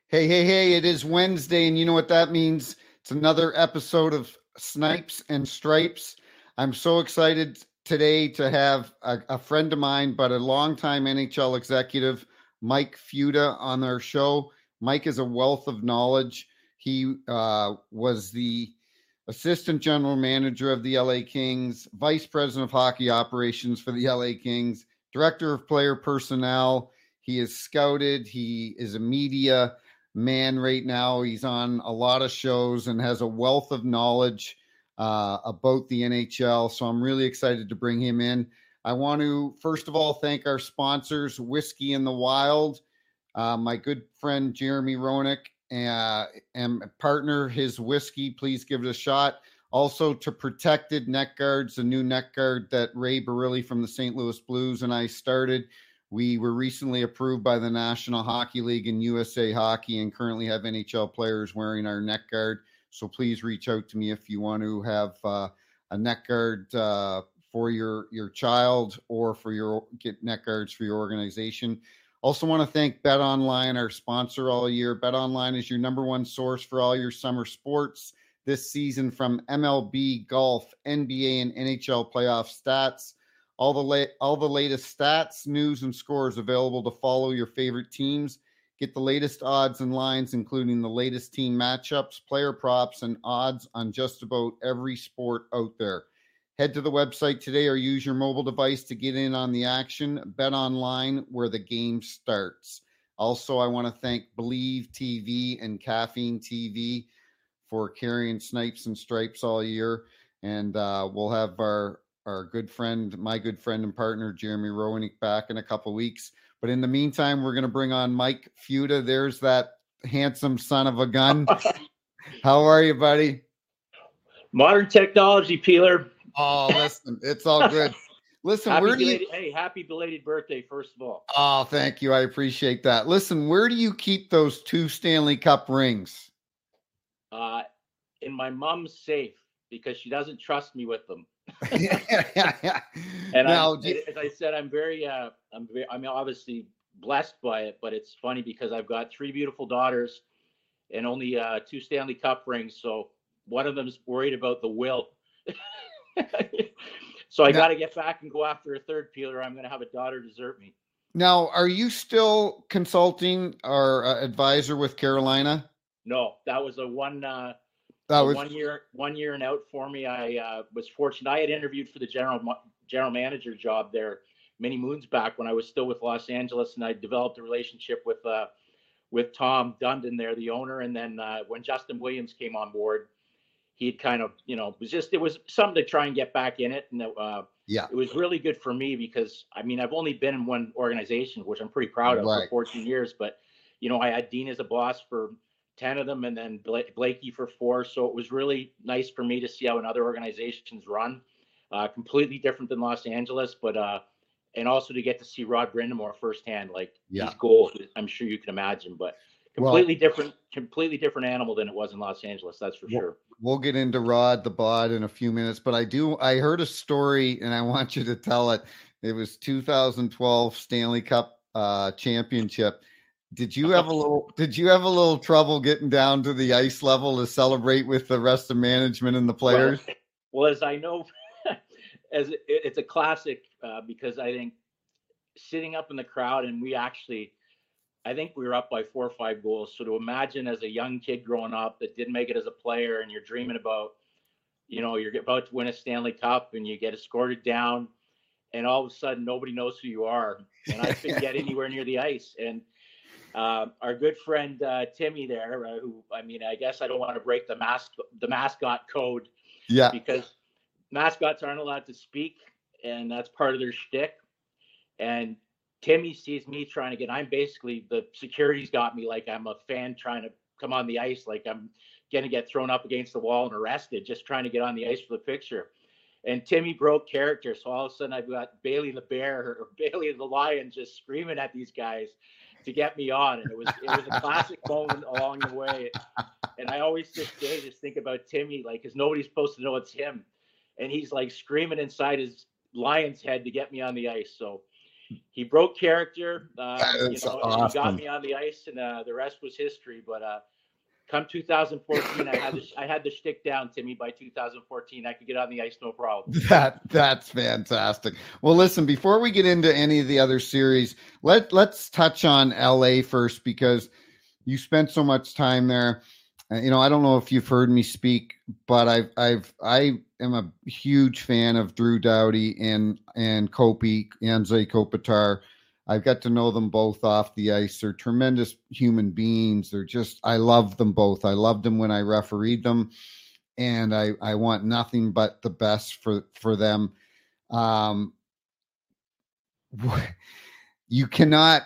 Hey, hey, hey, it is Wednesday, and you know what that means? It's another episode of Snipes and Stripes. I'm so excited today to have a friend of mine, but a longtime NHL executive, Mike Futa, on our show. Mike is a wealth of knowledge. He was the assistant general manager of the LA Kings, vice president of hockey operations for the LA Kings, director of player personnel. He is scouted, he is a media man right now. He's on a lot of shows and has a wealth of knowledge about the NHL. So I'm really excited to bring him in. I want to, first of all, thank our sponsors, Whiskey in the Wild, my good friend Jeremy Roenick, and partner, his whiskey. Please give it a shot. Also to Protected Neck Guards, a new neck guard that Ray Barilli from the St. Louis Blues and I started. We were recently approved by the National Hockey League and USA Hockey and currently have NHL players wearing our neck guard. So please reach out to me if you want to have a neck guard for your child or for your get neck guards for your organization. Also want to thank Bet Online, our sponsor all year. Bet Online is your number one source for all your summer sports this season, from MLB, golf, NBA, and NHL playoff stats. All the latest stats, news, and scores available to follow your favorite teams. Get the latest odds and lines, including the latest team matchups, player props, and odds on just about every sport out there. Head to the website today or use your mobile device to get in on the action. Bet online, where the game starts. Also, I want to thank Believe TV and Caffeine TV for carrying Snipes and Stripes all year. And we'll have my good friend and partner, Jeremy Roenick, back in a couple of weeks. But in the meantime, we're going to bring on Mike Futa. There's that handsome son of a gun. How are you, buddy? Modern technology, Peeler. Oh, listen, it's all good. Listen, happy belated birthday, first of all. Oh, thank you. I appreciate that. Listen, where do you keep those 2 Stanley Cup rings? In my mom's safe, because she doesn't trust me with them. Yeah. And now, as I said, I'm obviously blessed by it, but it's funny because I've got 3 beautiful daughters and only 2 Stanley Cup rings. So one of them is worried about the will. So I got to get back and go after a third, Peeler. I'm going to have a daughter desert me. Now, are you still consulting or advisor with Carolina? No, that was one year and out for me. I was fortunate. I had interviewed for the general manager job there many moons back when I was still with Los Angeles, and I developed a relationship with Tom Dundon there, the owner. And then when Justin Williams came on board, he'd kind of, it was something to try and get back in it. And it was really good for me because, I've only been in one organization, which I'm pretty proud of, for 14 years. But, I had Dean as a boss for 10 of them and then Blakey for 4. So it was really nice for me to see how another organizations run, completely different than Los Angeles, but and also to get to see Rod Brind'Amour firsthand, these goals, I'm sure you can imagine, but completely different animal than it was in Los Angeles. That's for sure. We'll get into Rod the Bod in a few minutes, but I heard a story and I want you to tell it. It was 2012 Stanley Cup championship. Did you have a little trouble getting down to the ice level to celebrate with the rest of management and the players? Well, as I know, it's a classic because I think sitting up in the crowd, and I think we were up by 4 or 5 goals. So to imagine as a young kid growing up that didn't make it as a player, and you're dreaming about, you're about to win a Stanley Cup and you get escorted down, and all of a sudden nobody knows who you are, and I couldn't get anywhere near the ice. And our good friend Timmy there, who I guess I don't want to break the mascot code, because mascots aren't allowed to speak, and that's part of their shtick. And Timmy sees me trying to the security's got me like I'm a fan trying to come on the ice, like I'm going to get thrown up against the wall and arrested, just trying to get on the ice for the picture. And Timmy broke character. So all of a sudden I've got Bailey the Bear or Bailey the Lion just screaming at these guys to get me on. And it was a classic moment along the way. And I always to this day just think about Timmy, because nobody's supposed to know it's him. And he's screaming inside his Lion's head to get me on the ice. So he broke character. That's And he got awesome. me on the ice, and the rest was history. But come 2014, I had the shtick down, Timmy. By 2014, I could get on the ice, no problem. That's fantastic. Well, listen, before we get into any of the other series, let's touch on LA first, because you spent so much time there. I don't know if you've heard me speak, but I am a huge fan of Drew Doughty and Kopi, Anze Kopitar. I've got to know them both off the ice. They're tremendous human beings. I love them both. I loved them when I refereed them, and I want nothing but the best for them. You can't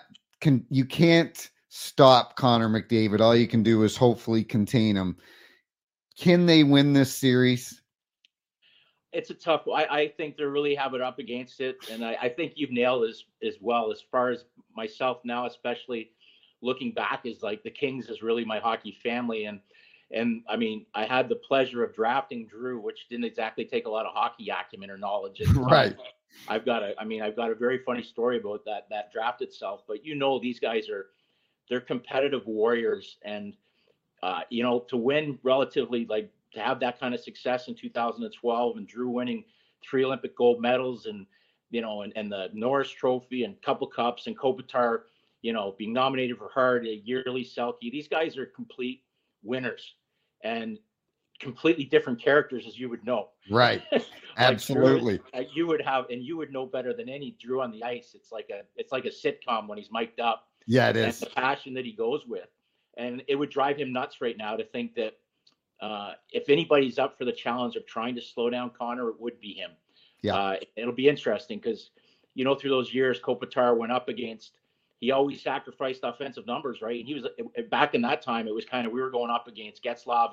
stop Connor McDavid. All you can do is hopefully contain him. Can they win this series? It's a tough. I think they really have it up against it, and I think you've nailed as well. As far as myself now, especially looking back, is like the Kings is really my hockey family, and I mean, I had the pleasure of drafting Drew, which didn't exactly take a lot of hockey acumen or knowledge at the time. Right. I've got a very funny story about that draft itself, but these guys they're competitive warriors, and to win relatively, like, to have that kind of success in 2012 and Drew winning 3 Olympic gold medals and the Norris Trophy and couple cups, and Kopitar, being nominated for Hart, a yearly Selke. These guys are complete winners and completely different characters, as you would know. Right. Like Absolutely. Drew, you would know better than any Drew on the ice. It's like a sitcom when he's mic'd up. Yeah, it is. And the passion that he goes with. And it would drive him nuts right now to think that if anybody's up for the challenge of trying to slow down Connor, it would be him. Yeah. It'll be interesting because, through those years, Kopitar went up against, he always sacrificed offensive numbers, right? And he was, back in that time, it was kind of, we were going up against Getzlaf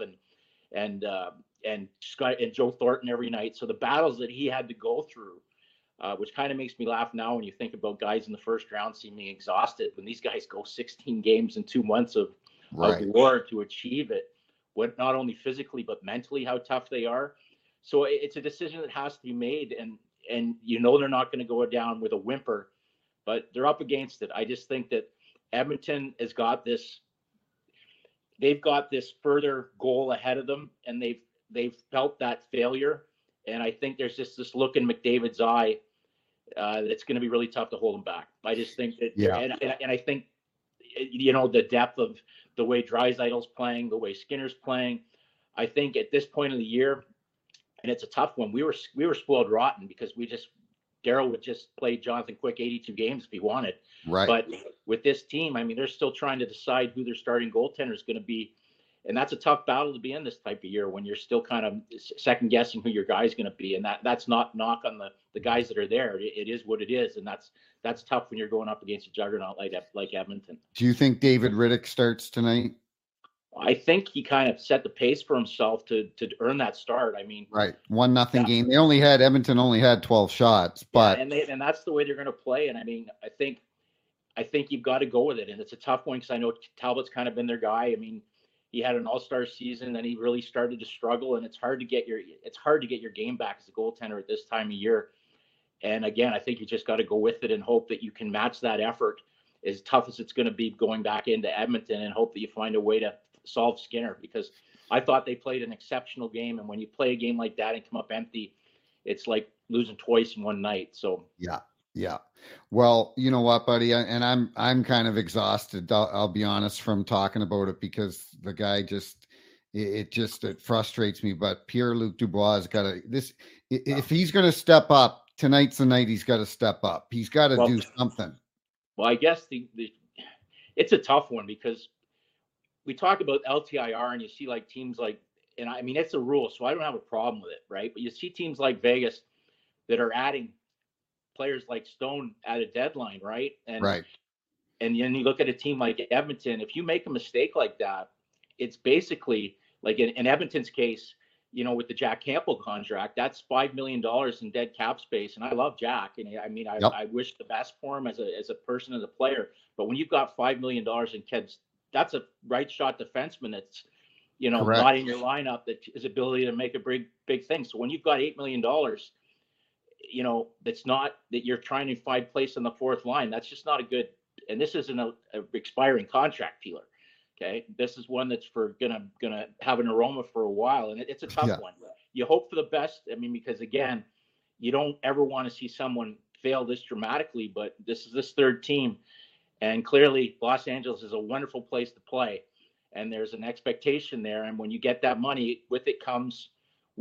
and Scott and Joe Thornton every night. So the battles that he had to go through, which kind of makes me laugh now when you think about guys in the first round seeming exhausted, when these guys go 16 games in 2 months of war to achieve it, what, not only physically but mentally, how tough they are. So it's a decision that has to be made, and they're not going to go down with a whimper, but they're up against it. I just think that Edmonton has got this. They've got this further goal ahead of them, and they've felt that failure, and I think there's just this look in McDavid's eye that's going to be really tough to hold him back. I just think that, and I think the depth of the way Draisaitl's playing, the way Skinner's playing. I think at this point of the year, and it's a tough one. We were spoiled rotten because Daryl would just play Jonathan Quick 82 games if he wanted. Right. But with this team, I mean, they're still trying to decide who their starting goaltender is going to be. And that's a tough battle to be in this type of year when you're still kind of second guessing who your guy's going to be. And that's not knock on the guys that are there. It is what it is. And that's tough when you're going up against a juggernaut like Edmonton. Do you think David Rittich starts tonight? I think he kind of set the pace for himself to earn that start. I mean, right, 1-0 game. Edmonton only had 12 shots, but and that's the way they're going to play. And I mean, I think you've got to go with it. And it's a tough one because I know Talbot's kind of been their guy. I mean, he had an all-star season, then he really started to struggle, and it's hard to get your game back as a goaltender at this time of year. And again, I think you just got to go with it and hope that you can match that effort, as tough as it's going to be going back into Edmonton, and hope that you find a way to solve Skinner, because I thought they played an exceptional game. And when you play a game like that and come up empty, it's like losing twice in one night. So yeah. Well, you know what, buddy, and I'm kind of exhausted. I'll be honest, from talking about it, because the guy it frustrates me. But Pierre-Luc Dubois has got to if he's going to step up, tonight's the night he's got to step up. He's got to do something. Well, I guess it's a tough one because we talk about LTIR and you see like teams like, and I mean, it's a rule, so I don't have a problem with it, right? But you see teams like Vegas that are adding players like Stone at a deadline, right? And right. And then you look at a team like Edmonton, if you make a mistake like that, it's basically like in Edmonton's case, with the Jack Campbell contract, that's $5 million in dead cap space. And I love Jack. And I mean, I wish the best for him as a person, as a player. But when you've got $5 million in kids, that's a right shot defenseman that's, not in your lineup, that his ability to make a big thing. So when you've got $8 million, that's not that you're trying to find place on the fourth line. That's just not a good. And this isn't a expiring contract, Peeler. Okay, this is one that's for gonna have an aroma for a while, and it's a tough one. You hope for the best. I mean, because again, you don't ever want to see someone fail this dramatically. But this is this third team, and clearly Los Angeles is a wonderful place to play, and there's an expectation there. And when you get that money, with it comes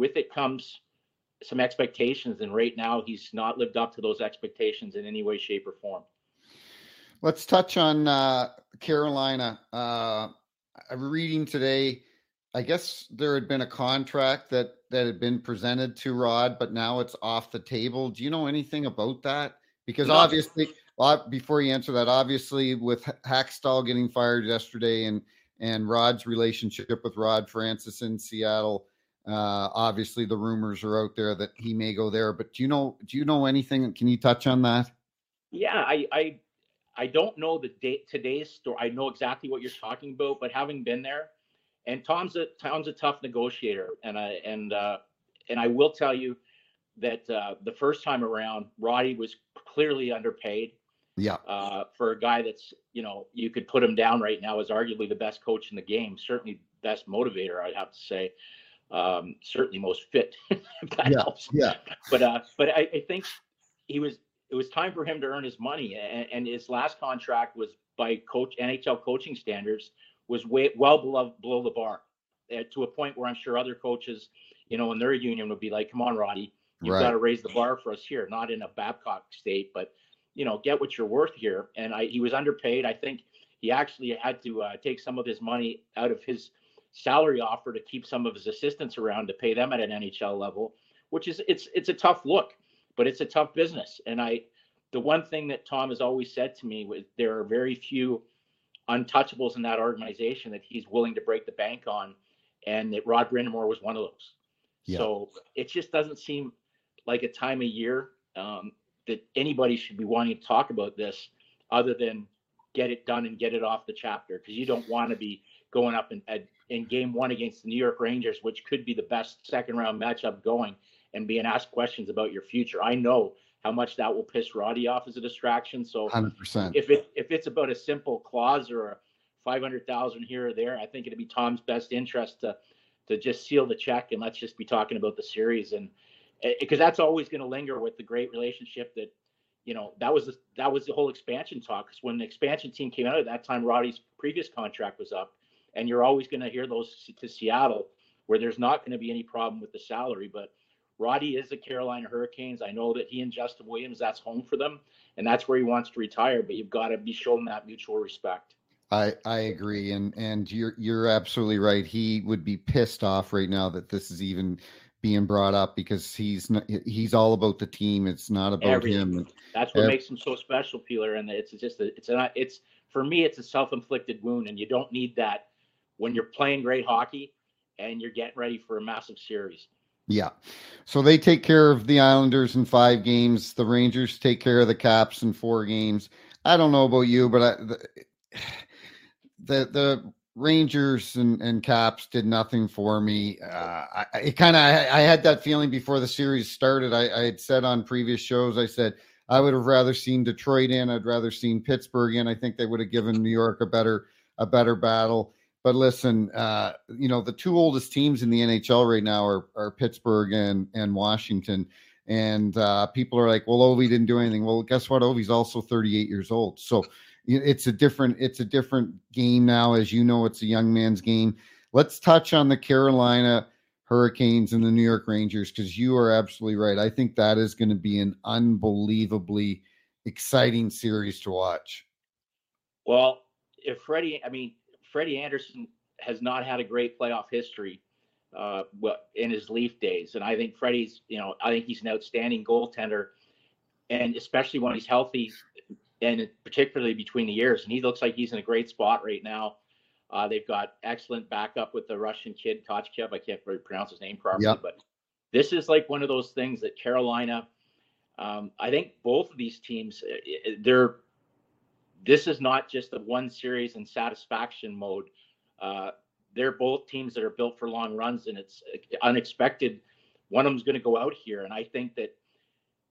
some expectations, and right now he's not lived up to those expectations in any way, shape, or form. Let's touch on Carolina. I'm reading today, I guess there had been a contract that had been presented to Rod, but now it's off the table. Do you know anything about that? Because obviously, before you answer that, obviously with Hackstall getting fired yesterday and Rod's relationship with Rod Francis in Seattle, obviously the rumors are out there that he may go there. But do you know anything? Can you touch on that? Yeah, I don't know the date today's story. I know exactly what you're talking about, but having been there, and Tom's a tough negotiator, and I will tell you that the first time around, Roddy was clearly underpaid. Yeah. For a guy that's, you could put him down right now as arguably the best coach in the game, certainly best motivator, I'd have to say. Certainly most fit, if that helps. Yeah. But I think it was time for him to earn his money, and his last contract was by NHL coaching standards was well below the bar, to a point where I'm sure other coaches, in their union would be like, "Come on, Roddy, you've got to raise the bar for us here, not in a Babcock state, but get what you're worth here." And he was underpaid. I think he actually had to take some of his money out of his salary offer to keep some of his assistants around to pay them at an NHL level, which is it's a tough look. But it's a tough business. And the one thing that Tom has always said to me was there are very few untouchables in that organization that he's willing to break the bank on, and that Rod Brind'Amour was one of those. Yeah. So it just doesn't seem like a time of year that anybody should be wanting to talk about this other than get it done and get it off the chapter, because you don't want to be going up in game one against the New York Rangers, which could be the best second round matchup going, and being asked questions about your future. I know how much that will piss Roddy off as a distraction. So 100%. If it's about a simple clause or a $500,000 here or there, I think it'd be Tom's best interest to just seal the check and let's just be talking about the series. And because that's always going to linger with the great relationship that, that was the whole expansion talk. Because when the expansion team came out at that time, Roddy's previous contract was up, and you're always going to hear those to Seattle where there's not going to be any problem with the salary. But Roddy is the Carolina Hurricanes. I know that he and Justin Williams, that's home for them, and that's where he wants to retire. But you've got to be showing that mutual respect. I agree, and you're absolutely right. He would be pissed off right now that this is even being brought up, because he's all about the team. It's not about everything. Him. That's what makes him so special, Peeler. And it's for me, it's a self-inflicted wound, and you don't need that when you're playing great hockey and you're getting ready for a massive series. Yeah. So they take care of the Islanders in 5 games. The Rangers take care of the Caps in 4 games. I don't know about you, but the Rangers and Caps did nothing for me. I had that feeling before the series started. I had said on previous shows, I said, I would have rather seen Detroit in. I'd rather seen Pittsburgh in. I think they would have given New York a better battle. But listen, the 2 oldest teams in the NHL right now are Pittsburgh and Washington. And people are like, well, Ovi didn't do anything. Well, guess what? Ovi's also 38 years old. So it's a different game now. As you know, it's a young man's game. Let's touch on the Carolina Hurricanes and the New York Rangers, because you are absolutely right. I think that is going to be an unbelievably exciting series to watch. Well, Freddie Anderson has not had a great playoff history in his Leaf days. And I think Freddie's, I think he's an outstanding goaltender, and especially when he's healthy, and particularly between the years. And he looks like he's in a great spot right now. They've got excellent backup with the Russian kid, Kochkev. I can't really pronounce his name properly, but this is like one of those things that Carolina, I think both of these teams, this is not just a one series in satisfaction mode. They're both teams that are built for long runs, and it's unexpected. One of them's going to go out here. And I think that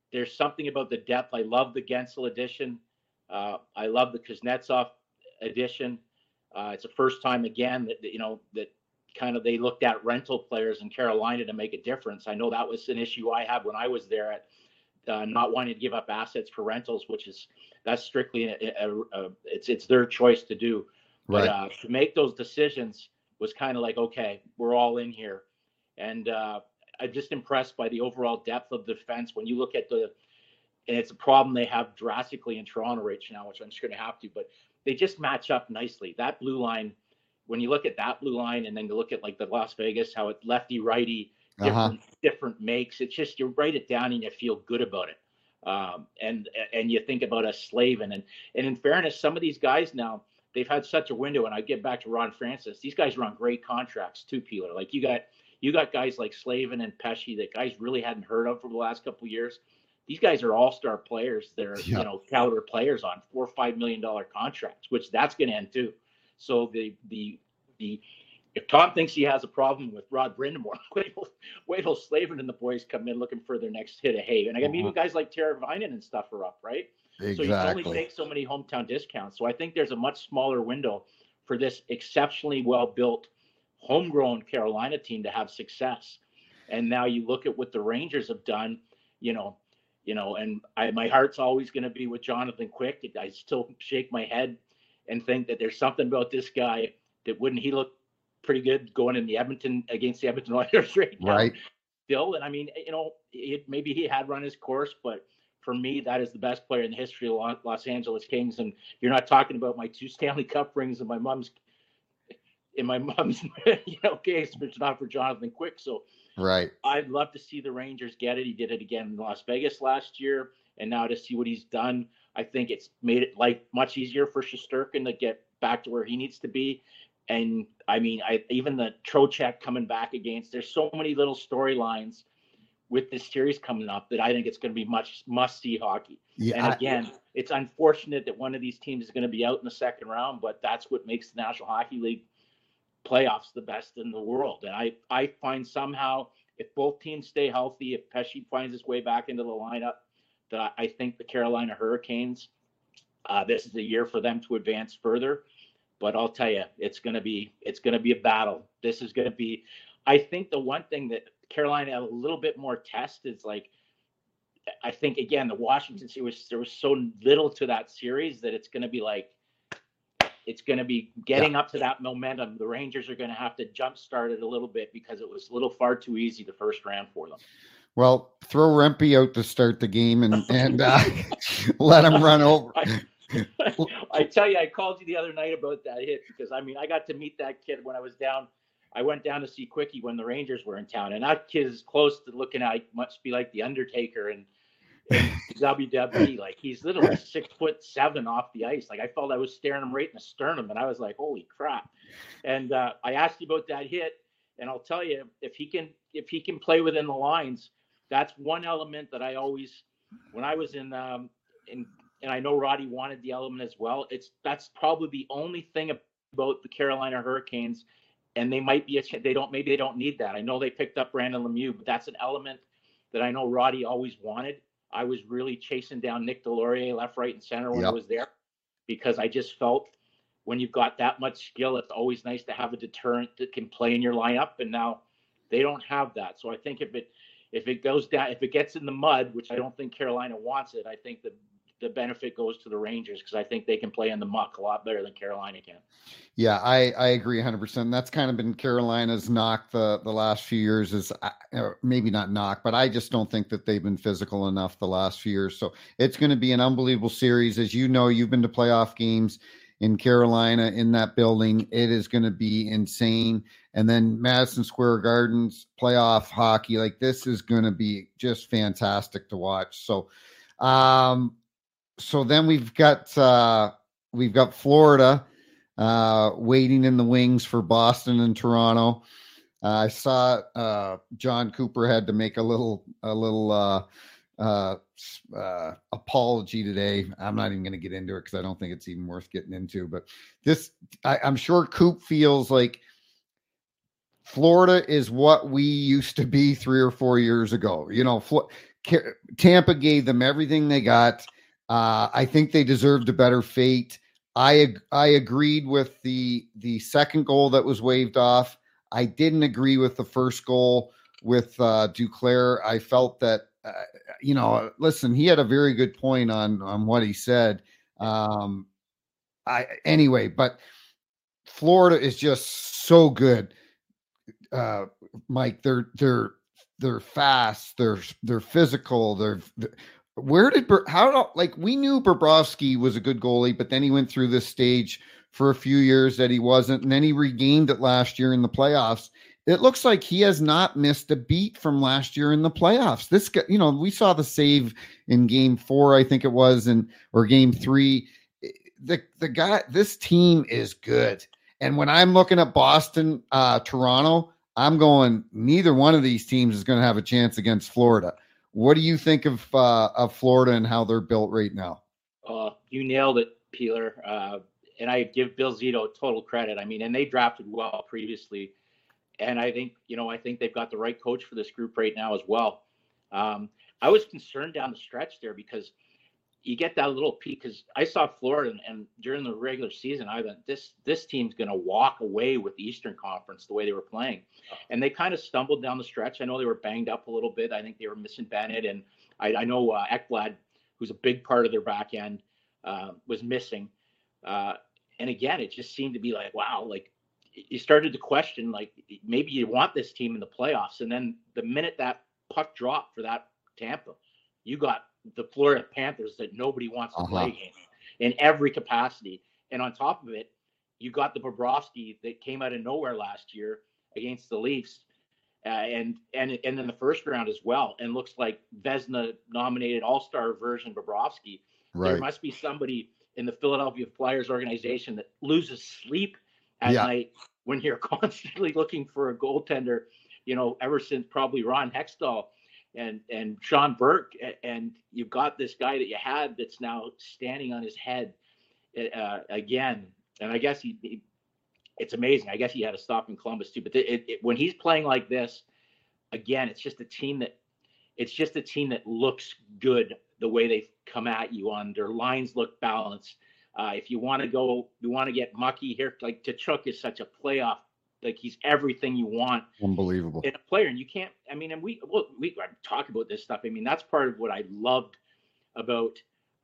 there's something about the depth. I love the Gensel addition. I love the Kuznetsov addition. It's the first time again that kind of they looked at rental players in Carolina to make a difference. I know that was an issue I had when I was there at not wanting to give up assets for rentals, that's strictly it's their choice to do. But Right. To make those decisions was kind of like, okay, we're all in here. And I'm just impressed by the overall depth of defense. When you look at and it's a problem they have drastically in Toronto right now, which I'm just going to have to, but they just match up nicely. That blue line, when you look at that blue line and then you look at like the Las Vegas, how it lefty righty, different makes, it's just, you write it down and you feel good about it. And you think about a Slavin and in fairness, some of these guys now, they've had such a window, and I get back to Ron Francis. These guys are on great contracts too, Peeler. Like you got guys like Slavin and Pesce that guys really hadn't heard of for the last couple of years. These guys are all-star players. They're caliber players on $4 or $5 million contracts, which that's going to end too. So if Tom thinks he has a problem with Rod Brind'Amour, wait till Slavin and the boys come in looking for their next hit of hay. And I mean, even guys like Teravainen and stuff are up, right? Exactly. So you can only take so many hometown discounts. So I think there's a much smaller window for this exceptionally well-built, homegrown Carolina team to have success. And now you look at what the Rangers have done, and my heart's always going to be with Jonathan Quick. I still shake my head and think that there's something about this guy that wouldn't he look pretty good going in against the Edmonton Oilers right now. Right. Still, and I mean, maybe he had run his course, but for me, that is the best player in the history of Los Angeles Kings. And you're not talking about my 2 Stanley Cup rings in my mom's case, but it's not for Jonathan Quick. So right. I'd love to see the Rangers get it. He did it again in Las Vegas last year. And now to see what he's done, I think it's made it like much easier for Shesterkin to get back to where he needs to be. And I mean, even the Trocheck coming back against, there's so many little storylines with this series coming up that I think it's going to be much must-see hockey. Yeah, and again, it's unfortunate that one of these teams is going to be out in the second round, but that's what makes the National Hockey League playoffs the best in the world. And I find somehow if both teams stay healthy, if Pesce finds his way back into the lineup, that I think the Carolina Hurricanes, this is the year for them to advance further. But I'll tell you, it's going to be a battle. This is going to be, I think the one thing that Carolina had a little bit more test is like, I think again, the Washington series, there was so little to that series that it's going to be getting up to that momentum. The Rangers are going to have to jumpstart it a little bit because it was a little far too easy the first round for them. Well, throw Rempe out to start the game and let him run over. I tell you, I called you the other night about that hit because I mean, I got to meet that kid when I was down. I went down to see Quickie when the Rangers were in town, and that kid is close to looking at, must be like the Undertaker and WWE. Like he's literally 6'7" off the ice. Like I felt I was staring him right in the sternum, and I was like, "Holy crap!" And I asked you about that hit, and I'll tell you, if he can play within the lines, that's one element that I always, when I was in and I know Roddy wanted the element as well. That's probably the only thing about the Carolina Hurricanes, and they might be they don't need that. I know they picked up Brandon Lemieux, but that's an element that I know Roddy always wanted. I was really chasing down Nick Delorier left, right, and center when I was there, because I just felt when you've got that much skill, it's always nice to have a deterrent that can play in your lineup. And now they don't have that. So I think if it goes down, if it gets in the mud, which I don't think Carolina wants it, I think the benefit goes to the Rangers because I think they can play in the muck a lot better than Carolina can. Yeah, I agree 100%. That's kind of been Carolina's knock the last few years is maybe not knock, but I just don't think that they've been physical enough the last few years. So it's going to be an unbelievable series. As you know, you've been to playoff games in Carolina in that building. It is going to be insane. And then Madison Square Garden's playoff hockey, like this is going to be just fantastic to watch. So, so then we've got Florida waiting in the wings for Boston and Toronto. I saw John Cooper had to make a little apology today. I'm not even going to get into it because I don't think it's even worth getting into. But I'm sure Coop feels like Florida is what we used to be 3 or 4 years ago. You know, Tampa gave them everything they got. I think they deserved a better fate. I agreed with the second goal that was waved off. I didn't agree with the first goal with Duclair. I felt that, listen, he had a very good point on what he said. But Florida is just so good. Mike, they're fast, they're physical, we knew Bobrovsky was a good goalie, but then he went through this stage for a few years that he wasn't, and then he regained it last year in the playoffs. It looks like he has not missed a beat from last year in the playoffs. This guy, we saw the save in game 4, I think it was, or game 3. The guy, this team is good. And when I'm looking at Boston, Toronto, I'm going, neither one of these teams is going to have a chance against Florida. What do you think of Florida and how they're built right now? You nailed it, Peeler. And I give Bill Zito total credit. I mean, and they drafted well previously. And I think they've got the right coach for this group right now as well. I was concerned down the stretch there because you get that little peak, because I saw Florida and during the regular season, I thought this team's going to walk away with the Eastern Conference the way they were playing. And they kind of stumbled down the stretch. I know they were banged up a little bit. I think they were missing Bennett. And I know Ekblad, who's a big part of their back end, was missing. And again, it just seemed to be like, wow, like you started to question, like maybe you want this team in the playoffs. And then the minute that puck dropped for that Tampa, you got the Florida Panthers that nobody wants to play against in every capacity. And on top of it, you got the Bobrovsky that came out of nowhere last year against the Leafs, and then the first round as well. And looks like Vezina nominated All-Star version Bobrovsky. Right. There must be somebody in the Philadelphia Flyers organization that loses sleep at night when you're constantly looking for a goaltender, ever since probably Ron Hextall and Sean Burke, and you've got this guy that you had that's now standing on his head again. And I guess it's amazing. I guess he had to stop in Columbus too. But when he's playing like this, again, it's just a team that looks good the way they come at you. On their lines look balanced. If you want to get mucky here, like Tkachuk is such a playoff. Like he's everything you want. Unbelievable in a player, and you can't. I mean, and we talk about this stuff. I mean, that's part of what I loved about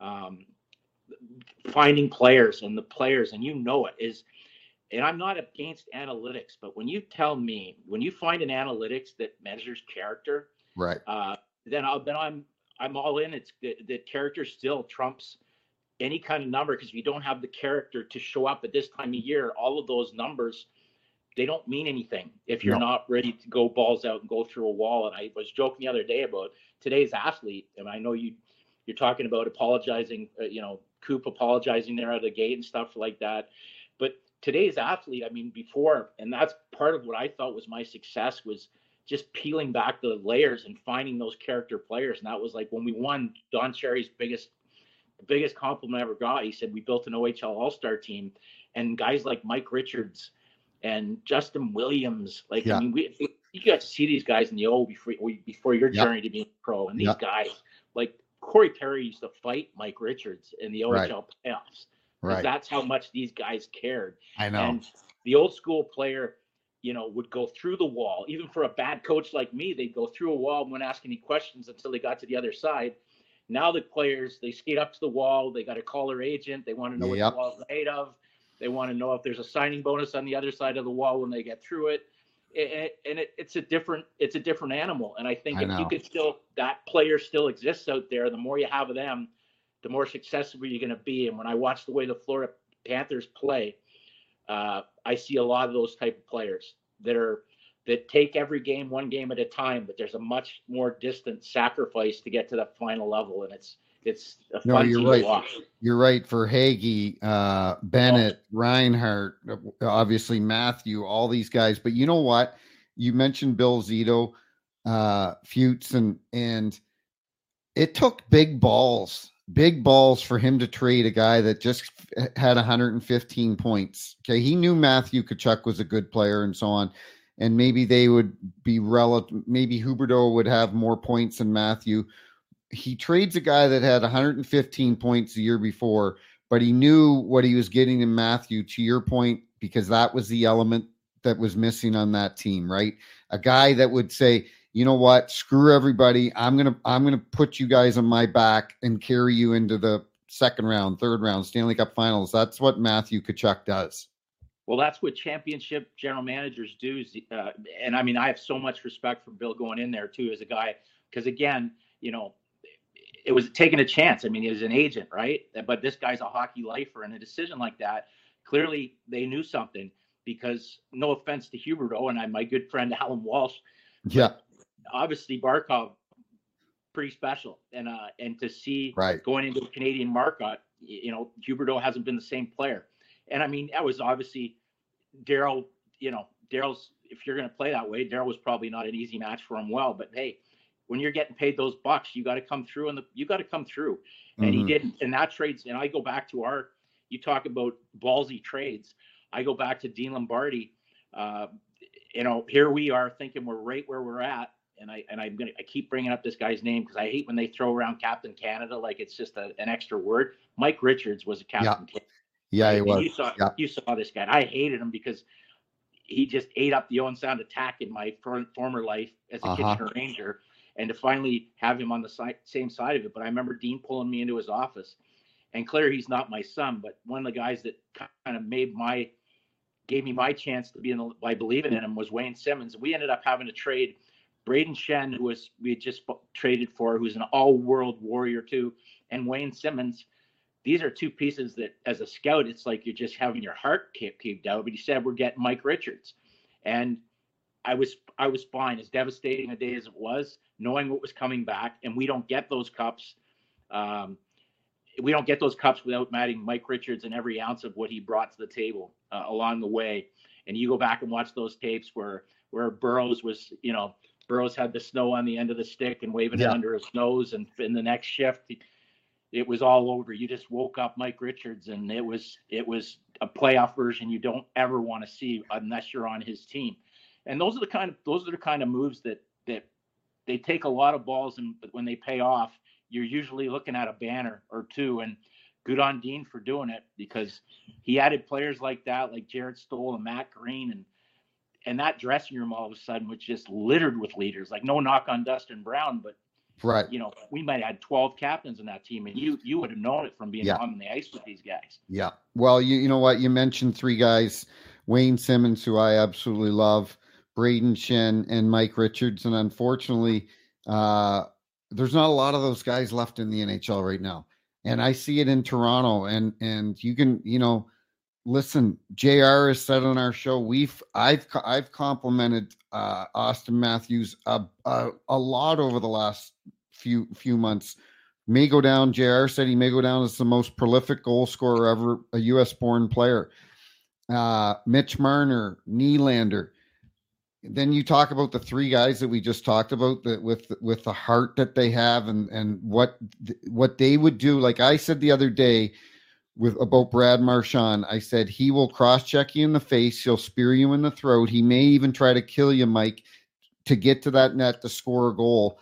finding players and the players, and it is. And I'm not against analytics, but when you find an analytics that measures character, right? Then I'm all in. It's the character still trumps any kind of number, because if you don't have the character to show up at this time of year, all of those numbers, they don't mean anything if you're not ready to go balls out and go through a wall. And I was joking the other day about today's athlete, and I know you're talking about apologizing, Coop apologizing there out of the gate and stuff like that. But today's athlete, I mean, before, and that's part of what I thought was my success, was just peeling back the layers and finding those character players. And that was like when we won Don Cherry's biggest compliment I ever got. He said, we built an OHL All-Star team, and guys like Mike Richards and Justin Williams, I mean, you got to see these guys in the O before your journey to being pro. And these guys, like Corey Perry used to fight Mike Richards in the OHL playoffs. Right. That's how much these guys cared. I know. And the old school player, would go through the wall. Even for a bad coach like me, they'd go through a wall and wouldn't ask any questions until they got to the other side. Now the players, they skate up to the wall. They got to call their agent. They want to know what the wall's made of. They want to know if there's a signing bonus on the other side of the wall when they get through it. And it's a different animal. And I think if you could that player still exists out there, the more you have of them, the more successful you're going to be. And when I watch the way the Florida Panthers play, I see a lot of those type of players that take every game one game at a time, but there's a much more distant sacrifice to get to the final level. And it's a fun team to watch. You're right. For Hagee, Bennett, Reinhart, obviously Matthew, all these guys. But you know what? You mentioned Bill Zito, Fuchs, and it took big balls for him to trade a guy that just had 115 points. Okay. He knew Matthew Tkachuk was a good player and so on. and maybe they would be relative. Maybe Huberdeau would have more points than Matthew. He trades a guy that had 115 points the year before, but he knew what he was getting in Matthew, to your point, because that was the element that was missing on that team, right? A guy that would say, you know what, screw everybody. I'm gonna put you guys on my back and carry you into the second round, third round, Stanley Cup Finals. That's what Matthew Tkachuk does. Well, that's what championship general managers do. And I mean, I have so much respect for Bill going in there too as a guy, because again, it was taking a chance. I mean, he was an agent, right? But this guy's a hockey lifer, and a decision like that, clearly they knew something, because no offense to Huberdeau and my good friend Alan Walsh. Yeah. Obviously Barkov, pretty special. And to see going into the Canadian market, Huberdeau hasn't been the same player. And I mean, that was obviously Daryl, Daryl's, if you're going to play that way, Daryl was probably not an easy match for him. Well, but hey, when you're getting paid those bucks, you got to come through, and and he didn't. And that trades, and I go back to you talk about ballsy trades. I go back to Dean Lombardi. Here we are thinking we're right where we're at. And I keep bringing up this guy's name because I hate when they throw around Captain Canada like it's just an extra word. Mike Richards was a Captain Canada. Yeah, he was. You saw this guy. I hated him because he just ate up the Owen Sound attack in my former life as a Kitchener Ranger, and to finally have him on the same side of it. But I remember Dean pulling me into his office, and clearly he's not my son, but one of the guys that kind of gave me my chance to be by believing in him was Wayne Simmons. We ended up having to trade Braden Shen, who we had just traded for, who's an all-world warrior too, and Wayne Simmons. These are two pieces that, as a scout, it's like you're just having your heart caved out. But he said, we're getting Mike Richards. And I was fine, as devastating a day as it was, knowing what was coming back. And we don't get those cups. We don't get those cups without adding Mike Richards and every ounce of what he brought to the table along the way. And you go back and watch those tapes where Burroughs was, Burroughs had the snow on the end of the stick and waving it under his nose. And in the next shift, it was all over. You just woke up Mike Richards, and it was a playoff version you don't ever want to see unless you're on his team. And those are the kind of moves that they take a lot of balls, and when they pay off, you're usually looking at a banner or two. And good on Dean for doing it, because he added players like that, like Jared Stoll and Matt Green, and that dressing room all of a sudden was just littered with leaders. Like, no knock on Dustin Brown, but we might have had 12 captains in that team, and you would have known it from being on the ice with these guys. Yeah. Well, you know what? You mentioned three guys: Wayne Simmons, who I absolutely love, Braden Shen, and Mike Richards. And unfortunately, there's not a lot of those guys left in the NHL right now. And I see it in Toronto. And you can, listen, JR has said on our show, I've complimented Auston Matthews a lot over the last few months. May go down. JR said he may go down as the most prolific goal scorer ever, a U.S. born player. Mitch Marner, Nylander. Then you talk about the three guys that we just talked about, that with the heart that they have and what they would do. Like I said the other day about Brad Marchand, I said he will cross-check you in the face. He'll spear you in the throat. He may even try to kill you, Mike, to get to that net to score a goal.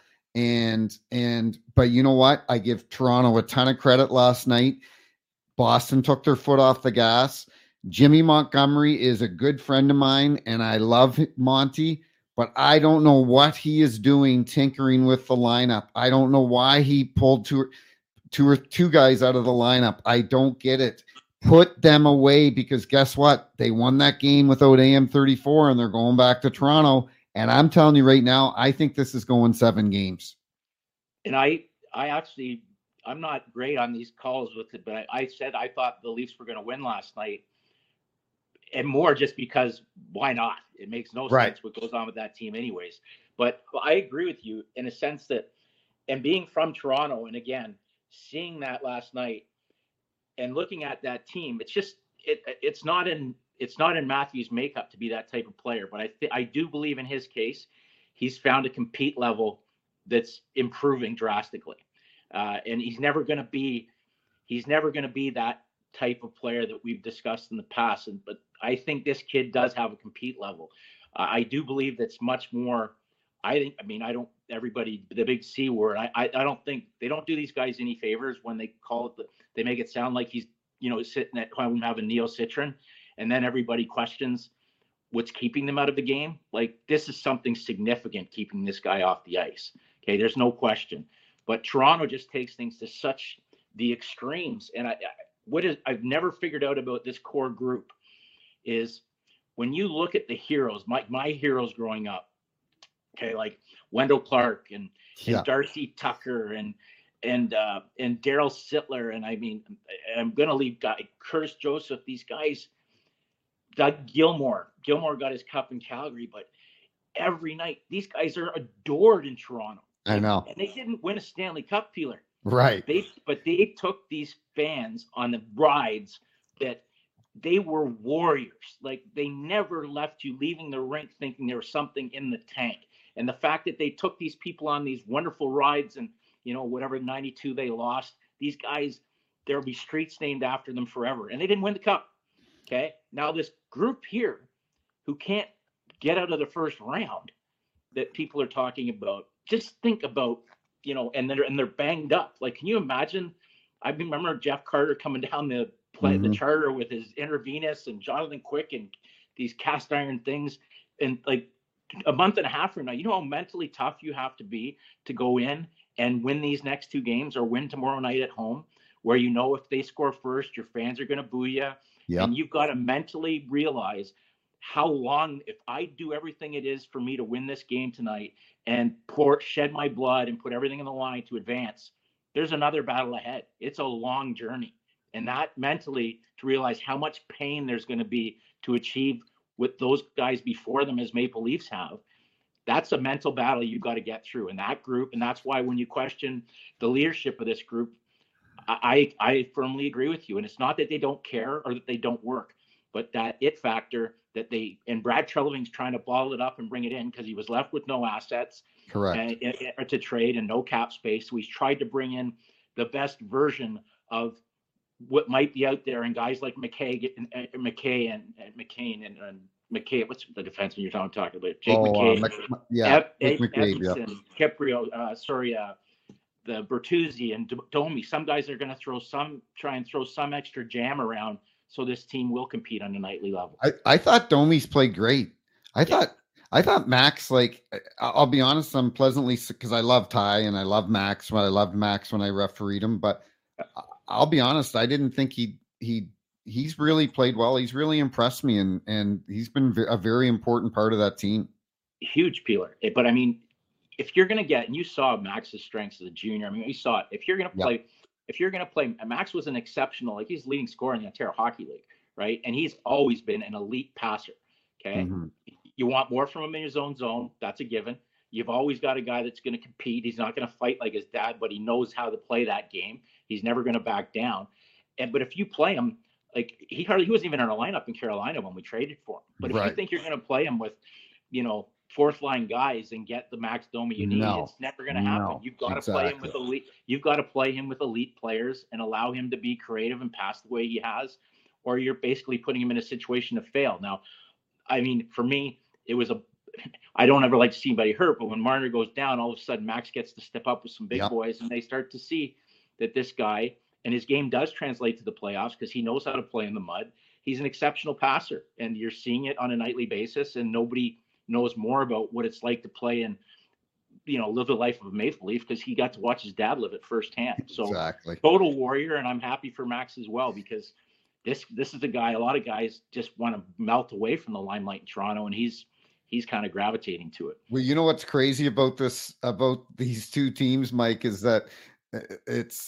But you know what? I give Toronto a ton of credit last night. Boston took their foot off the gas. Jimmy Montgomery is a good friend of mine, and I love Monty, but I don't know what he is doing tinkering with the lineup. I don't know why he pulled two guys out of the lineup. I don't get it. Put them away, because guess what? They won that game without AM34, and they're going back to Toronto. And I'm telling you right now, I think this is going 7 games. And I'm not great on these calls with it, but I said I thought the Leafs were going to win last night. And more just because why not? It makes no sense what goes on with that team anyways. But I agree with you in a sense that, and being from Toronto, and again, seeing that last night and looking at that team, it's just, it's not in Matthew's makeup to be that type of player. But I do believe in his case, he's found a compete level that's improving drastically. And he's never going to be that type of player that we've discussed in the past. But I think this kid does have a compete level. I do believe that's much more. I mean, I don't. Everybody, the big C word. I don't think they don't do these guys any favors when they call it. They make it sound like he's sitting at home having Neocitrin, and then everybody questions what's keeping them out of the game. Like, this is something significant keeping this guy off the ice. Okay, there's no question. But Toronto just takes things to such the extremes. And I've never figured out about this core group is when you look at the heroes, my heroes growing up, okay, like Wendell Clark and Darcy Tucker and Daryl Sittler, and I mean, I'm gonna leave Curtis Joseph, these guys. Doug Gilmore got his cup in Calgary, but every night these guys are adored in Toronto. I know. And they didn't win a Stanley Cup, Peeler. Right. But they took these fans on the rides that they were warriors. Like, they never left you leaving the rink thinking there was something in the tank. And the fact that they took these people on these wonderful rides and, whatever 92 they lost, these guys, there'll be streets named after them forever. And they didn't win the cup. Okay. Now this group here who can't get out of the first round that people are talking about, just think about, and they're banged up. Like, can you imagine? I remember Jeff Carter coming down the charter with his intravenous and Jonathan Quick and these cast iron things. And like a month and a half from now, you know how mentally tough you have to be to go in and win these next two games or win tomorrow night at home, where if they score first, your fans are going to boo you. Yep. And you've got to mentally realize how long, if I do everything it is for me to win this game tonight and shed my blood and put everything in the line to advance, there's another battle ahead. It's a long journey. And that mentally, to realize how much pain there's going to be to achieve what those guys before them as Maple Leafs have, that's a mental battle you've got to get through in that group. And that's why when you question the leadership of this group, I firmly agree with you. And it's not that they don't care or that they don't work, but that it factor that and Brad Treliving's trying to bottle it up and bring it in because he was left with no assets. Correct. To trade and no cap space. So he's tried to bring in the best version of what might be out there. And guys like McKay and McCain and McKay, what's the defenseman you're talking about? Jake McKay. Edmondson, Kiprio, the Bertuzzi and Domi. Some guys are going to try and throw some extra jam around so this team will compete on a nightly level. I thought Domi's played great. I thought Max, like, I'll be honest, I'm pleasantly, because I love Ty and I love Max. I loved Max when I refereed him, but I'll be honest, I didn't think he's really played well. He's really impressed me, and he's been a very important part of that team. Huge Peeler. But I mean, if you're going to and you saw Max's strengths as a junior. I mean, you saw it. If you're going to play, Max was an exceptional, like, he's leading scorer in the Ontario Hockey League, right? And he's always been an elite passer. Okay. Mm-hmm. You want more from him in his own zone. That's a given. You've always got a guy that's going to compete. He's not going to fight like his dad, but he knows how to play that game. He's never going to back down. But if you play him, like, he wasn't even in our lineup in Carolina when we traded for him. But if you think you're going to play him with, fourth line guys and get the Max Domi you need, it's never going to happen. You've got to play him with elite. You've got to play him with elite players and allow him to be creative and pass the way he has, or you're basically putting him in a situation to fail. Now, I mean, for me, it was I don't ever like to see anybody hurt, but when Marner goes down, all of a sudden Max gets to step up with some big boys, and they start to see that this guy, and his game does translate to the playoffs because he knows how to play in the mud. He's an exceptional passer, and you're seeing it on a nightly basis, and nobody knows more about what it's like to play and, live the life of a Maple Leaf because he got to watch his dad live it firsthand. So exactly. Total warrior, and I'm happy for Max as well because this is a guy, a lot of guys just want to melt away from the limelight in Toronto, and he's kind of gravitating to it. Well, you know what's crazy about these two teams, Mike, is that it's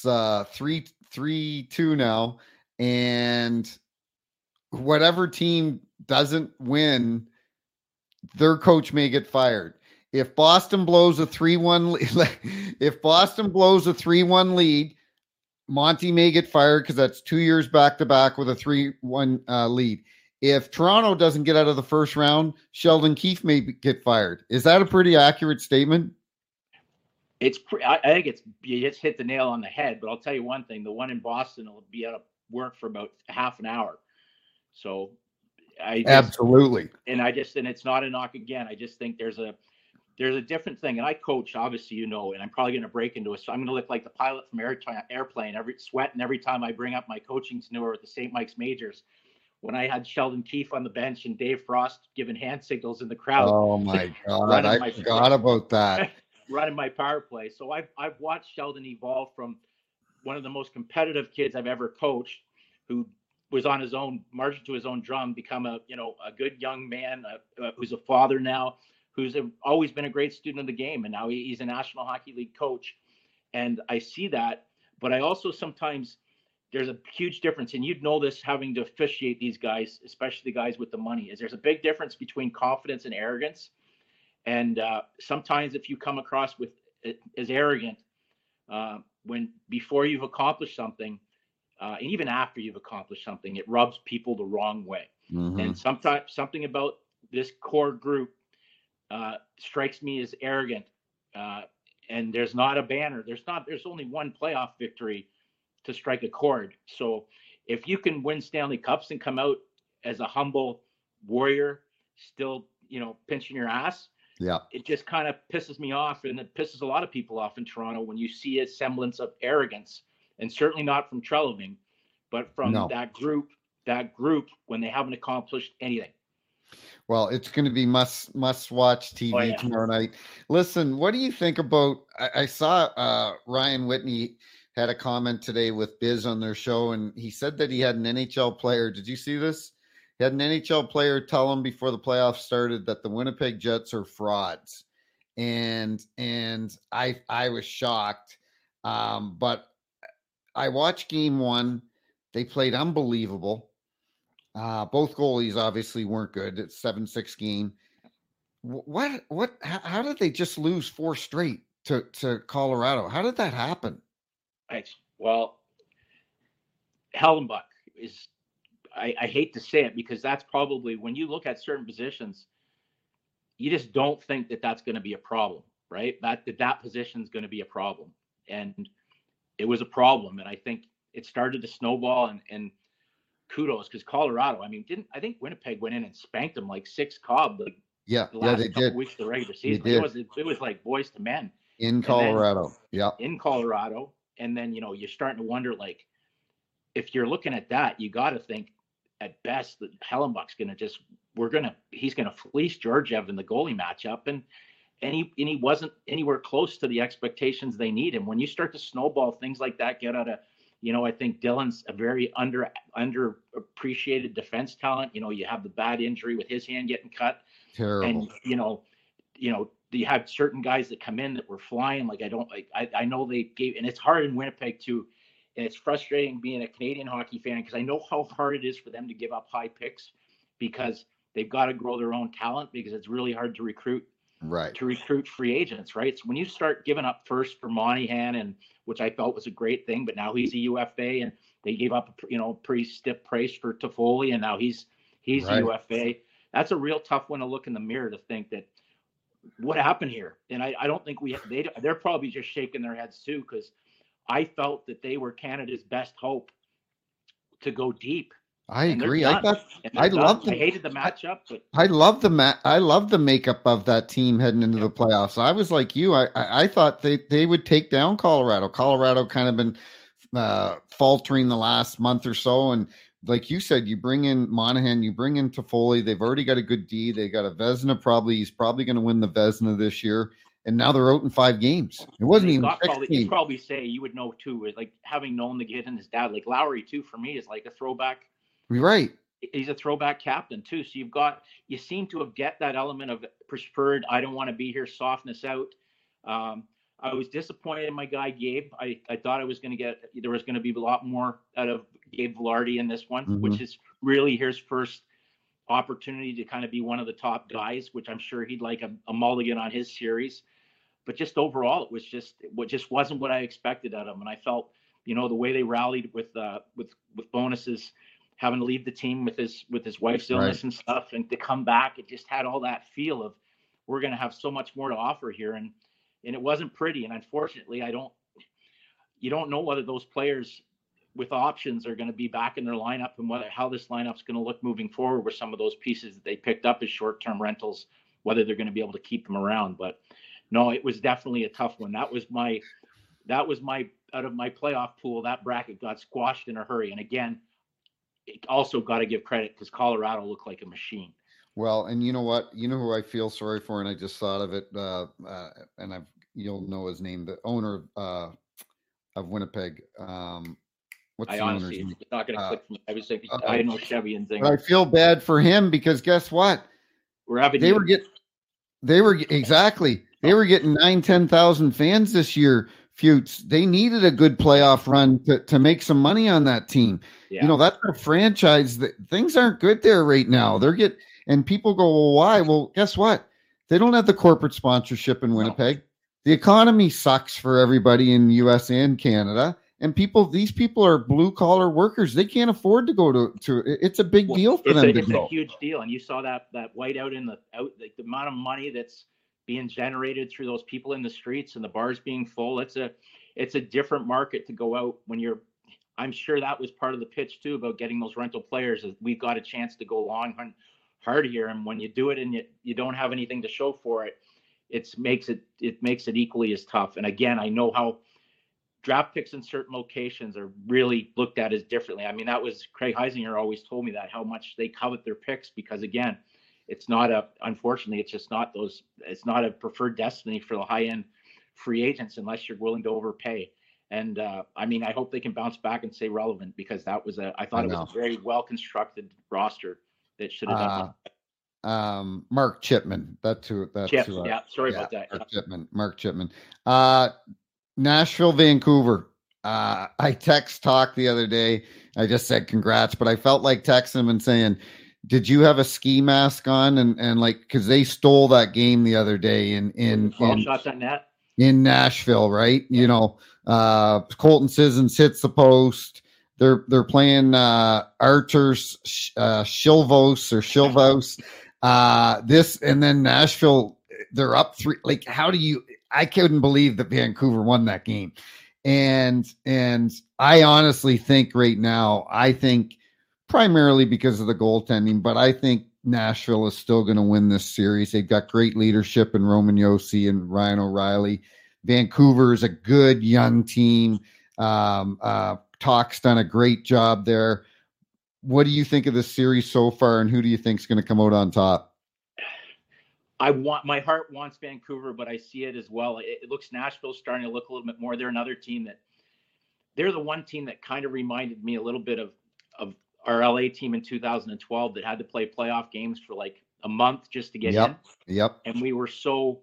3-2 now, and whatever team doesn't win, their coach may get fired. If Boston blows a 3-1 lead, Monty may get fired because that's 2 years back to back with a 3-1 lead. If Toronto doesn't get out of the first round, Sheldon Keefe may get fired. Is that a pretty accurate statement? I think you just hit the nail on the head, but I'll tell you one thing. The one in Boston will be out of work for about half an hour. So I just, Absolutely. and it's not a knock again. I just think there's a different thing. And I coach, obviously, and I'm probably going to break into it. So I'm going to look like the pilot from Airplane, sweating every time I bring up my coaching snore at the St. Mike's Majors. When I had Sheldon Keefe on the bench and Dave Frost giving hand signals in the crowd. Oh my God, I forgot about that. Running my power play. So I've watched Sheldon evolve from one of the most competitive kids I've ever coached, who was on his own, marching to his own drum, become a good young man who's a father now, who's always been a great student of the game, and now he's a National Hockey League coach. And I see that, but I also sometimes, there's a huge difference, and you'd know this having to officiate these guys, especially the guys with the money, is there's a big difference between confidence and arrogance. And sometimes if you come across with as arrogant when before you've accomplished something, and even after you've accomplished something, it rubs people the wrong way. Mm-hmm. And sometimes something about this core group strikes me as arrogant. And there's not a banner. There's only one playoff victory to strike a chord. So if you can win Stanley Cups and come out as a humble warrior, still, pinching your ass, yeah, it just kind of pisses me off, and it pisses a lot of people off in Toronto when you see a semblance of arrogance, and certainly not from Treliving, but from that group when they haven't accomplished anything. Well, it's going to be must watch TV tomorrow night. Listen, what do you think about? I saw Ryan Whitney had a comment today with Biz on their show, and he said that he had an NHL player. Did you see this? He had an NHL player tell him before the playoffs started that the Winnipeg Jets are frauds, and I was shocked. But I watched Game 1. They played unbelievable. Both goalies obviously weren't good. It's 7-6 game. How did they just lose 4 straight to Colorado? How did that happen? Well, Hellenbuck is, I hate to say it, because that's probably, when you look at certain positions, you just don't think that that's going to be a problem, right? That position is going to be a problem. And it was a problem. And I think it started to snowball, and kudos, because Colorado, I think Winnipeg went in and spanked them like 6 Cobb the last couple weeks of the regular season. It was like boys to men. In Colorado. Yeah. In Colorado. And then, you're starting to wonder, like, if you're looking at that, you got to think at best that Hellenbuck's going to he's going to fleece Georgiev in the goalie matchup. And he wasn't anywhere close to the expectations they need. And when you start to snowball things like that, get out of, I think Dylan's a very underappreciated defense talent. You have the bad injury with his hand getting cut. Terrible. And, you had certain guys that come in that were flying. Like, I know they gave, and it's hard in Winnipeg too. And it's frustrating being a Canadian hockey fan, because I know how hard it is for them to give up high picks, because they've got to grow their own talent, because it's really hard to recruit free agents, right? So when you start giving up first for Monahan, and which I felt was a great thing, but now he's a UFA, and they gave up pretty stiff price for Toffoli, and now he's a UFA. That's a real tough one to look in the mirror to think that what happened here. And I don't think they're probably just shaking their heads too, because I felt that they were Canada's best hope to go deep. I agree. I hated the matchup, but I love the makeup of that team heading into the playoffs. I was like you. I thought they would take down Colorado. Colorado kind of been faltering the last month or so, and like you said, you bring in Monahan, you bring in Toffoli. They've already got a good D. They got a Vezina. He's probably going to win the Vezina this year. And now they're out in 5 games. It wasn't even 6 games. You'd probably say, you would know too, like having known the kid and his dad, like Lowry too, for me is like a throwback. Right. He's a throwback captain too. So you seem to have get that element of preferred, I don't want to be here, softness out. I was disappointed in my guy, Gabe. I thought there was going to be a lot more out of Gabe Velarde in this one, which is really his first opportunity to kind of be one of the top guys, which I'm sure he'd like a mulligan on his series. But just overall, it just wasn't what I expected out of him. And I felt, the way they rallied with Bonuses having to leave the team with his wife's illness and stuff, and to come back, it just had all that feel of, we're going to have so much more to offer here. And it wasn't pretty. And unfortunately, you don't know whether those players with options are going to be back in their lineup, and how this lineup's going to look moving forward with some of those pieces that they picked up as short-term rentals, whether they're going to be able to keep them around. But no, it was definitely a tough one. That was my out of my playoff pool. That bracket got squashed in a hurry. And again, it also got to give credit because Colorado looked like a machine. Well, and you know what? You know who I feel sorry for, and I just thought of it. And you'll know his name, the owner of Winnipeg. What's I the honestly, owner's name? it's not going to click for me. I was thinking, I know Chevy and things. But I feel bad for him because guess what? They were getting 9,000-10,000 fans this year. Feuds. They needed a good playoff run to make some money on that team. Yeah. You know, that's a franchise that things aren't good there right now. And people go, well, why? Well, guess what? They don't have the corporate sponsorship in Winnipeg. No. The economy sucks for everybody in the US and Canada. And these people are blue collar workers. They can't afford to go to it's a big deal for them to go. It's a huge deal. And you saw that whiteout the amount of money that's being generated through those people in the streets and the bars being full. It's a different market to go out when I'm sure that was part of the pitch too about getting those rental players. Is we've got a chance to go long and hard here. And when you do it and you don't have anything to show for it, it makes it equally as tough. And again, I know how draft picks in certain locations are really looked at as differently. I mean, that was Craig Heisinger always told me that, how much they covet their picks, because again, unfortunately, it's not a preferred destiny for the high end free agents unless you're willing to overpay. And I mean, I hope they can bounce back and stay relevant, because I thought it was a very well constructed roster that should have done. Mark Chipman. Sorry about that. Mark Chipman. Nashville, Vancouver. I text Talk the other day. I just said congrats, but I felt like texting him and saying, did you have a ski mask on? And like, because they stole that game the other day in shots on net in Nashville, right? Yeah. You know, Colton Sissons hits the post. They're playing Arturs Shilvos. And then Nashville, they're up 3. Like, I couldn't believe that Vancouver won that game. And I honestly think right now, primarily because of the goaltending, but I think Nashville is still going to win this series. They've got great leadership in Roman Josi and Ryan O'Reilly. Vancouver is a good young team. Talk's done a great job there. What do you think of this series so far, and who do you think is going to come out on top? My heart wants Vancouver, but I see it as well. It looks Nashville's starting to look a little bit more. They're another team they're the one team that kind of reminded me a little bit of our LA team in 2012 that had to play playoff games for like a month just to get in. Yep. And we were so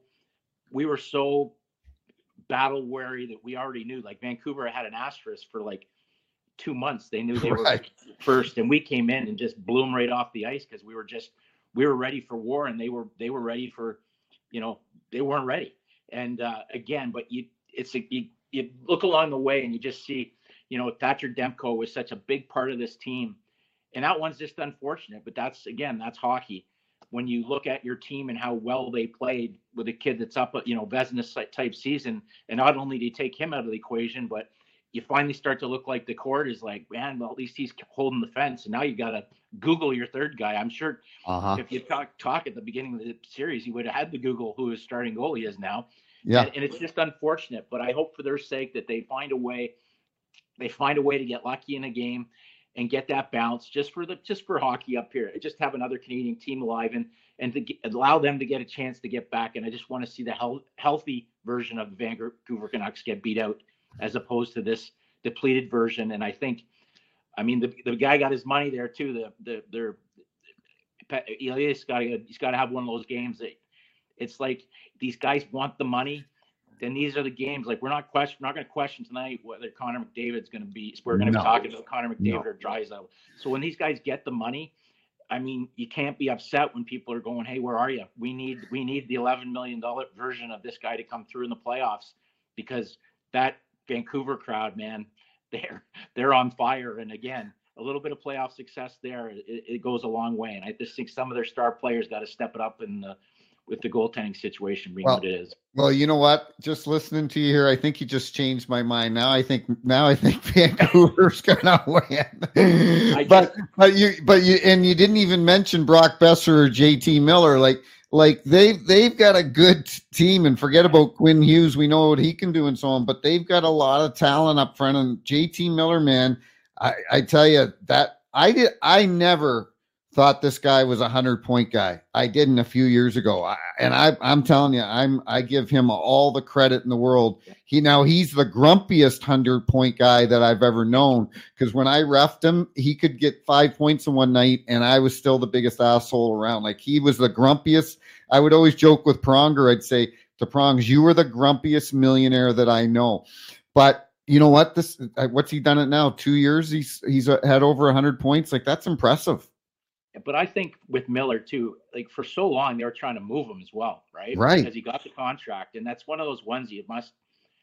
battle weary that we already knew, like, Vancouver had an asterisk for like 2 months. They knew they were first, and we came in and just blew them right off the ice because we were ready for war, and they were ready for, they weren't ready. And again, but you look along the way and you just see, Thatcher Demko was such a big part of this team, and that one's just unfortunate. But that's hockey. When you look at your team and how well they played with a kid that's up, Vezina type season, and not only do you take him out of the equation, but you finally start to look like the court is like, man, well, at least he's holding the fence. And now you got to Google your third guy. I'm sure if you talk at the beginning of the series, you would have had to Google who his starting goalie is now. Yeah. And it's just unfortunate, but I hope for their sake that they find a way to get lucky in a game and get that bounce just for hockey up here. Just have another Canadian team alive and to allow them to get a chance to get back. And I just want to see the healthy version of the Vancouver Canucks get beat out, as opposed to this depleted version. And I think, the guy got his money there too. Elias he's got to have one of those games that it's like these guys want the money. Then these are the games. Like, we're not going to question tonight whether Connor McDavid's going to be. We're going to be talking about Connor McDavid or Draisaitl. So when these guys get the money, you can't be upset when people are going, "Hey, where are you? We need the $11 million version of this guy to come through in the playoffs," because that Vancouver crowd, man, they're on fire. And again, a little bit of playoff success there, it goes a long way. And I just think some of their star players got to step it up in with the goaltending situation being what it is. Well, you know what? Just listening to you here, I think you just changed my mind. Now I think Vancouver's gonna win. But you didn't even mention Brock Besser or JT Miller. Like they've got a good team, and forget about Quinn Hughes. We know what he can do and so on, but they've got a lot of talent up front. And JT Miller, man, I tell you that I never thought this guy was 100-point guy. I didn't a few years ago. I'm telling you, I give him all the credit in the world. He's the grumpiest 100-point guy that I've ever known, because when I reffed him, he could get 5 points in one night and I was still the biggest asshole around. Like, he was the grumpiest. I would always joke with Pronger. I'd say to Prongs, you were the grumpiest millionaire that I know. But you know what? What's he done it now? 2 years. He's had over 100 points. Like, that's impressive. But I think with Miller too, like, for so long they were trying to move him as well, right? Right. Because he got the contract, and that's one of those ones you must.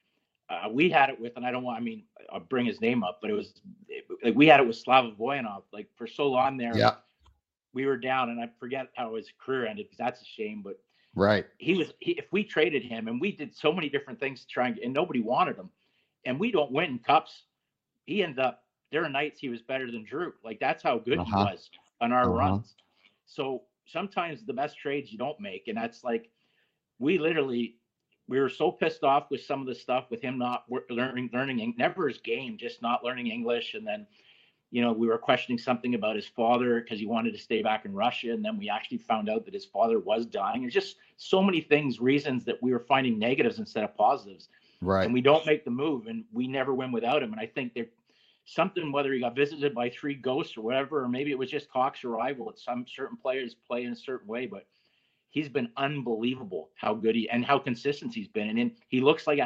We had it with, and I'll bring his name up, but like we had it with Slava Voyanov. Like, for so long there, we were down, and I forget how his career ended, because that's a shame. But right, if we traded him, and we did so many different things to try and nobody wanted him, and we don't win cups, he ended up. There are nights he was better than Drew. Like, that's how good he was on our runs. So sometimes the best trades you don't make. And that's like, we were so pissed off with some of the stuff with him not learning never his game, just not learning English. And then, we were questioning something about his father because he wanted to stay back in Russia. And then we actually found out that his father was dying. There's just so many reasons that we were finding negatives instead of positives. Right. And we don't make the move, and we never win without him. And I think something, whether he got visited by 3 ghosts or whatever, or maybe it was just Hawks arrival. It's some certain players play in a certain way, but he's been unbelievable how good and how consistent he's been. And he looks like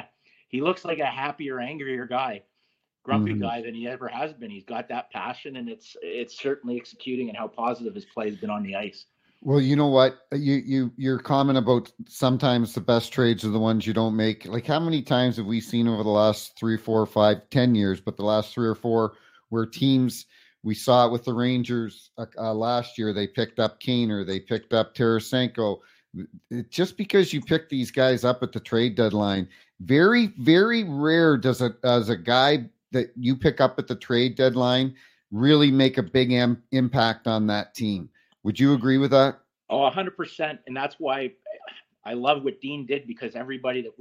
a happier, angrier guy, grumpy guy than he ever has been. He's got that passion, and it's certainly executing, and how positive his play has been on the ice. Well, you know what? Your comment about sometimes the best trades are the ones you don't make. Like, how many times have we seen over the last 3, 4, 5, 10 years, but the last 3 or 4, where teams, we saw it with the Rangers last year, they picked up Kaner, they picked up Tarasenko. Just because you pick these guys up at the trade deadline, very, very rare does a guy that you pick up at the trade deadline really make a big impact on that team. Would you agree with that? Oh, 100%. And that's why I love what Dean did, because everybody that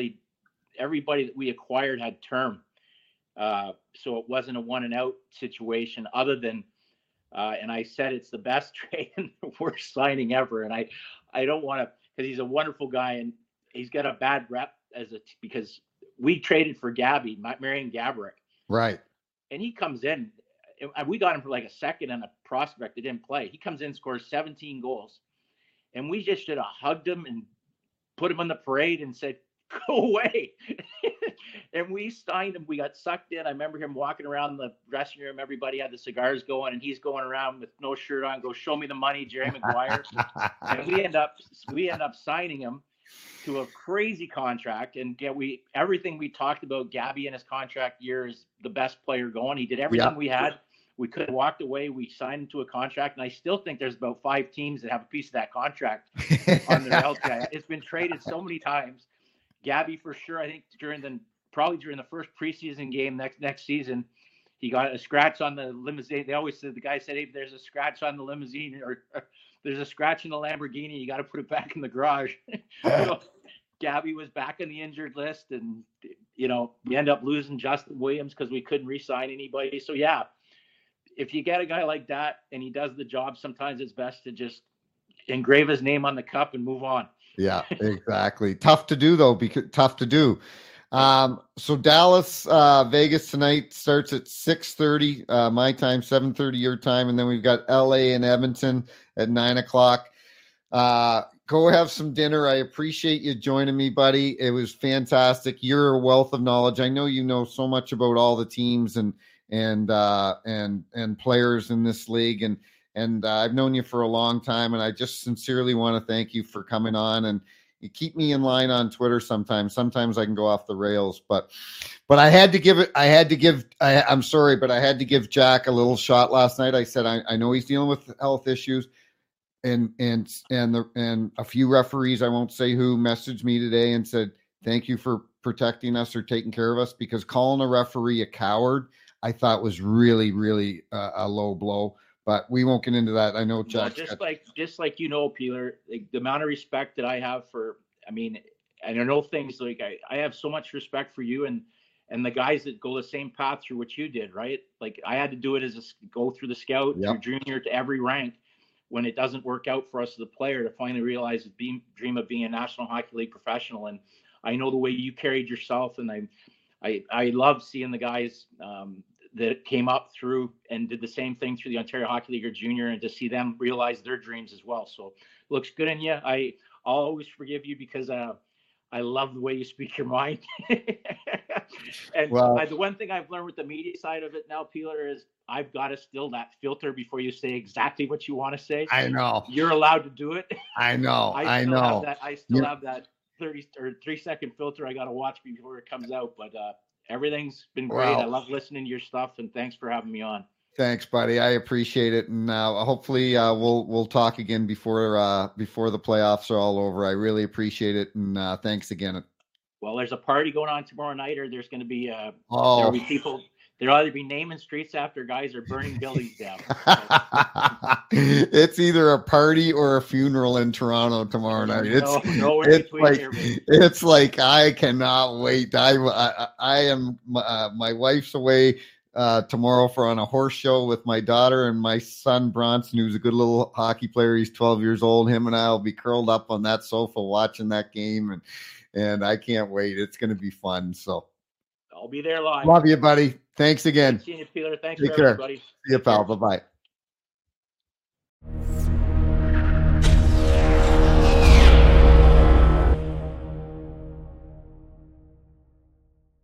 we acquired had term. So it wasn't a one and out situation, other than, and I said, it's the best trade and the worst signing ever. And I don't want to, because he's a wonderful guy, and he's got a bad rep because we traded for Marian Gaborik. Right. And he comes in, we got him for like a second and a prospect that didn't play. He comes in, scores 17 goals. And we just should have hugged him and put him on the parade and said, go away. And we signed him. We got sucked in. I remember him walking around the dressing room. Everybody had the cigars going, and he's going around with no shirt on, go, show me the money, Jerry Maguire. And we end up signing him to a crazy contract, and everything we talked about, Gabby in his contract year is the best player going. He did everything we had. We could have walked away. We signed him to a contract, and I still think there's about 5 teams that have a piece of that contract on their LTI. It's been traded so many times. Gabby, for sure, I think probably during the first preseason game next season, he got a scratch on the limousine. They always said, the guy said, hey, there's a scratch on the limousine, or there's a scratch in the Lamborghini, you got to put it back in the garage. Gabby was back on the injured list, and we end up losing Justin Williams because we couldn't re-sign anybody. So yeah, if you get a guy like that and he does the job, sometimes it's best to just engrave his name on the cup and move on. Yeah, exactly. Tough to do though, because tough to do. So Dallas, Vegas tonight starts at 6:30 my time, 7:30 your time, and then we've got LA and Edmonton at 9:00. Go have some dinner. I appreciate you joining me, buddy. It was fantastic. You're a wealth of knowledge. I know you know so much about all the teams and players in this league, and I've known you for a long time, and I just sincerely want to thank you for coming on, and you keep me in line on Twitter sometimes. Sometimes I can go off the rails, but I'm sorry, but I had to give Jack a little shot last night. I said, I know he's dealing with health issues. and a few referees, I won't say who, messaged me today and said, thank you for protecting us or taking care of us, because calling a referee a coward, I thought was really, really a low blow. But we won't get into that. I know Jack. Well, just like Peter, like, the amount of respect that I have for, I mean, and I know things like I have so much respect for you and the guys that go the same path through what you did, right? Like, I had to do it go through the scout, through junior to every rank. When it doesn't work out for us as a player, to finally realize the dream of being a National Hockey League professional. And I know the way you carried yourself, and I love seeing the guys that came up through and did the same thing through the Ontario Hockey League or junior, and to see them realize their dreams as well. So looks good in you. I'll always forgive you because I love the way you speak your mind. And the one thing I've learned with the media side of it now, Peeler, is I've got to still that filter before you say exactly what you want to say. I know. You're allowed to do it. I know. I still have that 30 or 3-second filter I got to watch before it comes out. But everything's been great. I love listening to your stuff, and thanks for having me on. Thanks, buddy. I appreciate it, and hopefully we'll talk again before the playoffs are all over. I really appreciate it, and thanks again. Well, there's a party going on tomorrow night, or there's going to be there'll be people. There'll either be naming streets after guys or burning buildings down. It's either a party or a funeral in Toronto tomorrow night. It's like I cannot wait. I am my wife's away tomorrow on a horse show with my daughter, and my son Bronson, who's a good little hockey player. He's 12 years old. Him and I will be curled up on that sofa watching that game, and I can't wait. It's going to be fun. So I'll be there live. Love you, buddy. Thanks again. Seeing you, Peter. Thanks Take for care. everybody. See you, pal. Bye-bye.